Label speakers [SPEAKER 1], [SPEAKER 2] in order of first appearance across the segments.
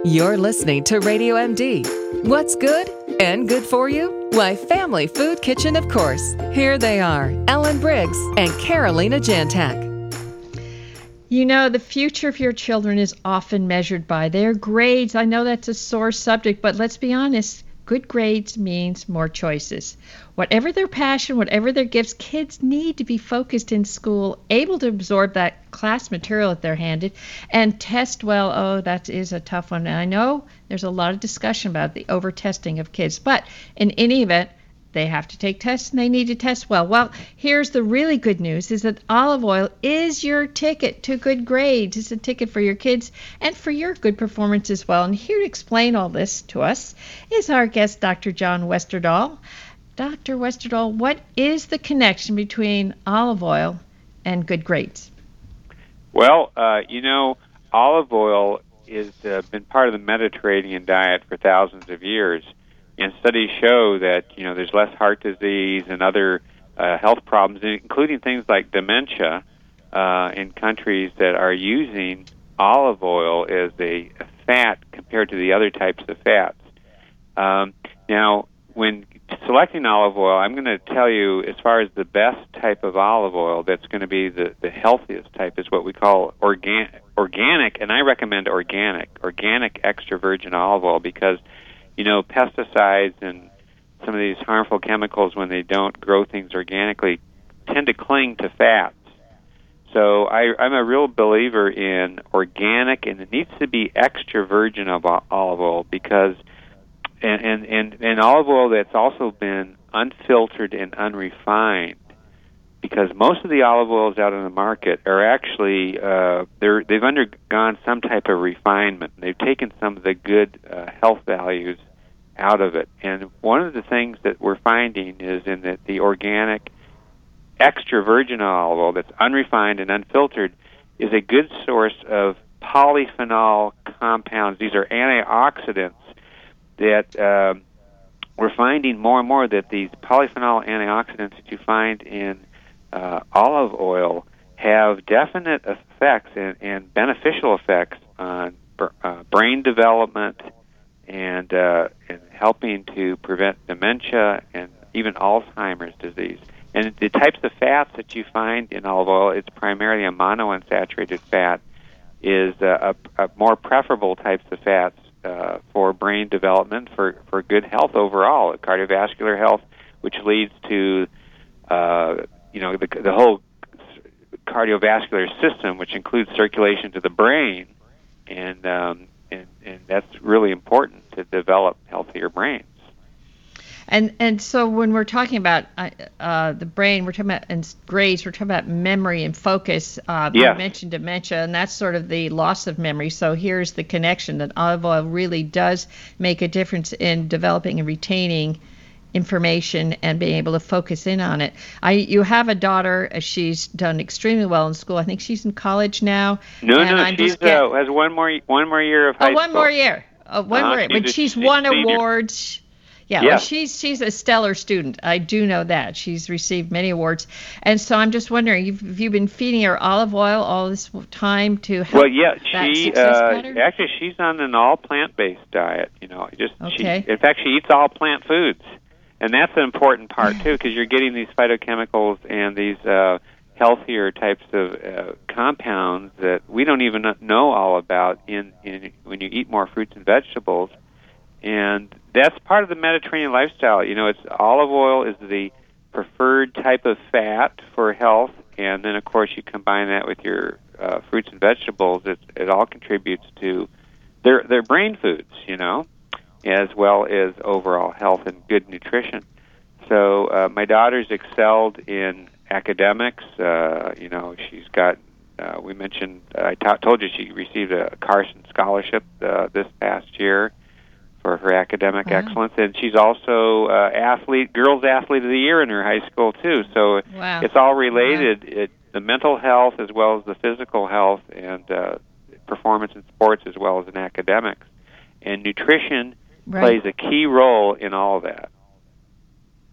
[SPEAKER 1] You're listening to Radio MD. What's good and good for you? Why, Family Food Kitchen, of course. Here they are, Ellen Briggs and Carolina Jantak.
[SPEAKER 2] You know, the future of your children is often measured by their grades. I know that's a sore subject, but let's be honest. Good grades means more choices. Whatever their passion, whatever their gifts, kids need to be focused in school, able to absorb that class material that they're handed, and test well. Oh, that is a tough one. And I know there's a lot of discussion about the over-testing of kids, but in any event, they have to take tests and they need to test well. Well, here's the really good news is that olive oil is your ticket to good grades. It's a ticket for your kids and for your good performance as well. And here to explain all this to us is our guest, Dr. John Westerdahl. Dr. Westerdahl, what is the connection between olive oil and good grades?
[SPEAKER 3] Well, olive oil has been part of the Mediterranean diet for thousands of years. And studies show that, there's less heart disease and other health problems, including things like dementia, in countries that are using olive oil as a fat compared to the other types of fats. Now, when selecting olive oil, I'm going to tell you, as far as the best type of olive oil that's going to be the healthiest type is what we call organic, and I recommend organic extra virgin olive oil because pesticides and some of these harmful chemicals, when they don't grow things organically, tend to cling to fats. So I'm a real believer in organic, and it needs to be extra virgin of olive oil because, and olive oil that's also been unfiltered and unrefined, because most of the olive oils out on the market are actually they've undergone some type of refinement. They've taken some of the good health values out of it. And one of the things that we're finding is in that the organic extra virgin olive oil that's unrefined and unfiltered is a good source of polyphenol compounds. These are antioxidants that we're finding more and more that these polyphenol antioxidants that you find in olive oil have definite effects and beneficial effects on brain development and helping to prevent dementia and even Alzheimer's disease. And the types of fats that you find in olive oil, it's primarily a monounsaturated fat, is a more preferable types of fats for brain development, for good health overall, cardiovascular health, which leads to the whole cardiovascular system, which includes circulation to the brain, and that's really important to develop healthier brains.
[SPEAKER 2] And so when we're talking about the brain, we're talking about and grades, we're talking about memory and focus. You mentioned dementia, and that's sort of the loss of memory. So here's the connection that olive oil really does make a difference in developing and retaining information and being able to focus in on it. You have a daughter. She's done extremely well in school. I think she's in college now.
[SPEAKER 3] No, she has one more year of high school.
[SPEAKER 2] One more year. One more year. But she's won awards. Yeah, well, she's a stellar student. I do know that. She's received many awards. And so I'm just wondering, have you been feeding her olive oil all this time to help that success pattern?
[SPEAKER 3] Actually, she's on an all plant-based diet. In fact, she eats all plant foods. And that's an important part, too, because you're getting these phytochemicals and these healthier types of compounds that we don't even know all about in when you eat more fruits and vegetables. And that's part of the Mediterranean lifestyle. It's olive oil is the preferred type of fat for health, and then, of course, you combine that with your fruits and vegetables. It all contributes to their brain foods, as well as overall health and good nutrition. So my daughter's excelled in academics. She's got, we mentioned, I told you she received a Carson Scholarship this past year for her academic excellence. And she's also Girls Athlete of the Year in her high school, too. So it's all related, the mental health as well as the physical health and performance in sports as well as in academics. And nutrition plays a key role in all of that.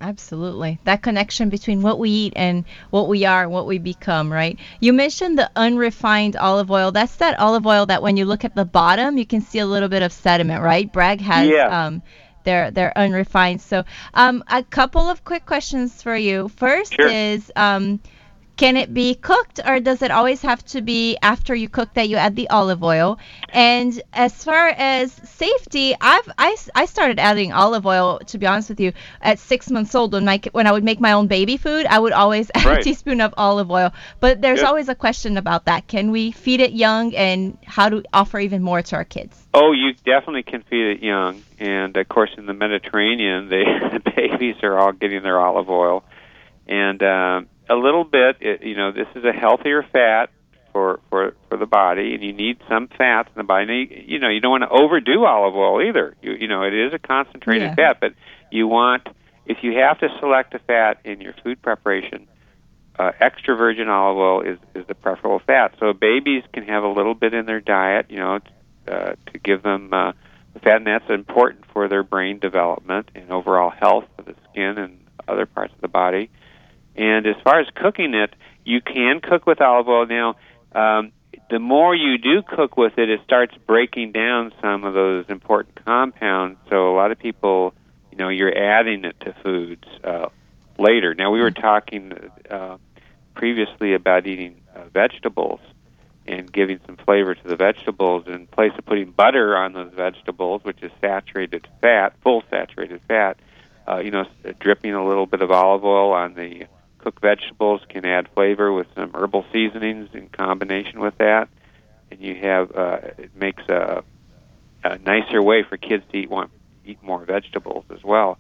[SPEAKER 4] Absolutely. That connection between what we eat and what we are and what we become, right? You mentioned the unrefined olive oil. That's that olive oil that when you look at the bottom, you can see a little bit of sediment, right? Bragg has
[SPEAKER 3] Yeah.
[SPEAKER 4] their unrefined. So, a couple of quick questions for you. First
[SPEAKER 3] Sure.
[SPEAKER 4] is, can it be cooked, or does it always have to be after you cook that you add the olive oil? And as far as safety, I started adding olive oil, to be honest with you, at 6 months old. When I would make my own baby food, I would always add a
[SPEAKER 3] Right.
[SPEAKER 4] teaspoon of olive oil. But there's
[SPEAKER 3] Good.
[SPEAKER 4] always a question about that. Can we feed it young, and how to offer even more to our kids?
[SPEAKER 3] Oh, you definitely can feed it young, and of course in the Mediterranean, the babies are all getting their olive oil, and a little bit. This is a healthier fat for the body, and you need some fats in the body. You don't want to overdo olive oil either. It is a concentrated
[SPEAKER 4] Yeah.
[SPEAKER 3] fat, but you want, if you have to select a fat in your food preparation, extra virgin olive oil is the preferable fat. So babies can have a little bit in their diet, to give them the fat, and that's important for their brain development and overall health of the skin and other parts of the body. And as far as cooking it, you can cook with olive oil. Now, the more you do cook with it, it starts breaking down some of those important compounds. So a lot of people, you're adding it to foods later. Now, we were talking previously about eating vegetables and giving some flavor to the vegetables. In place of putting butter on those vegetables, which is saturated fat, full saturated fat, dripping a little bit of olive oil on the cooked vegetables can add flavor with some herbal seasonings in combination with that, and you have it makes a nicer way for kids to eat more vegetables as well.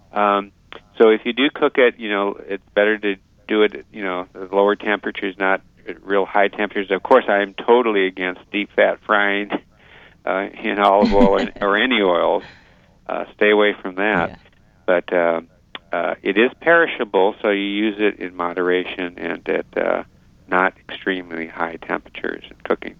[SPEAKER 3] So if you do cook it, it's better to do it, at lower temperatures, not at real high temperatures. Of course, I am totally against deep fat frying in olive oil or any oils. Stay away from that.
[SPEAKER 4] Yeah.
[SPEAKER 3] But it is perishable, so you use it in moderation and at not extremely high temperatures in cooking.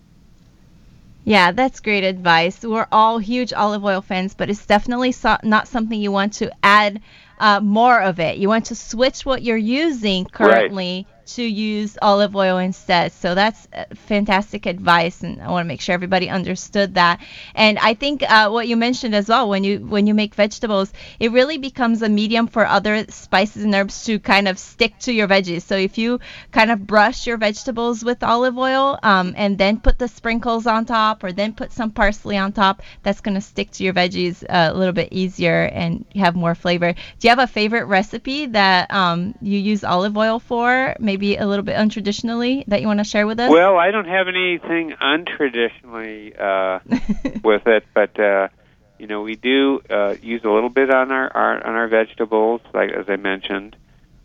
[SPEAKER 4] Yeah, that's great advice. We're all huge olive oil fans, but it's definitely not something you want to add more of it. You want to switch what you're using currently to use olive oil instead. So that's fantastic advice, and I want to make sure everybody understood that. And I think what you mentioned as well, when you make vegetables, it really becomes a medium for other spices and herbs to kind of stick to your veggies. So if you kind of brush your vegetables with olive oil and then put the sprinkles on top, or then put some parsley on top, that's going to stick to your veggies a little bit easier and have more flavor. Do you have a favorite recipe that you use olive oil for, maybe a little bit untraditionally, that you want to share with us?
[SPEAKER 3] Well, I don't have anything untraditionally with it, but we do use a little bit on our vegetables, like as I mentioned.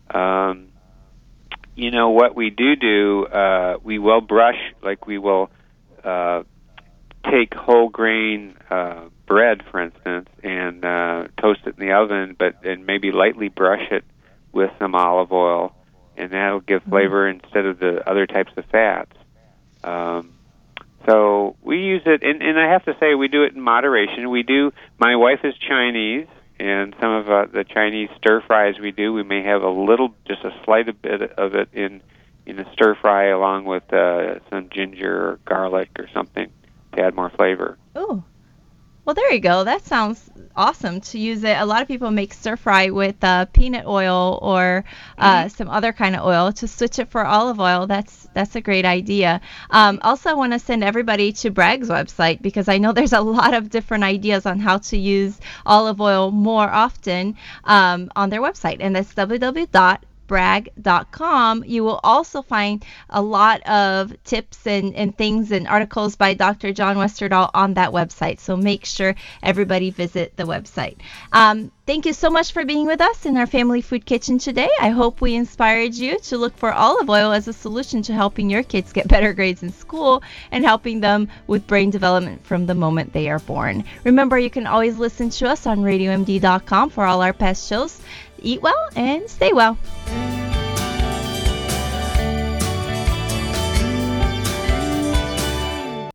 [SPEAKER 3] What we do, we will brush, like we will take whole grain bread, for instance, and toast it in the oven, and maybe lightly brush it with some olive oil, and that'll give flavor instead of the other types of fats. So we use it, and I have to say we do it in moderation. My wife is Chinese, and some of the Chinese stir fries we do, we may have just a slight bit of it in a stir fry along with some ginger or garlic or something to add more flavor.
[SPEAKER 4] Oh, well, there you go. That sounds awesome to use it. A lot of people make stir fry with peanut oil or some other kind of oil. To switch it for olive oil, that's a great idea. Also, I want to send everybody to Bragg's website, because I know there's a lot of different ideas on how to use olive oil more often on their website, and that's www.bragg.com. You will also find a lot of tips and things and articles by Dr. John Westerdahl on that website. So make sure everybody visit the website. Thank you so much for being with us in our Family Food Kitchen today. I hope we inspired you to look for olive oil as a solution to helping your kids get better grades in school and helping them with brain development from the moment they are born. Remember, you can always listen to us on RadioMD.com for all our past shows. Eat well and stay well.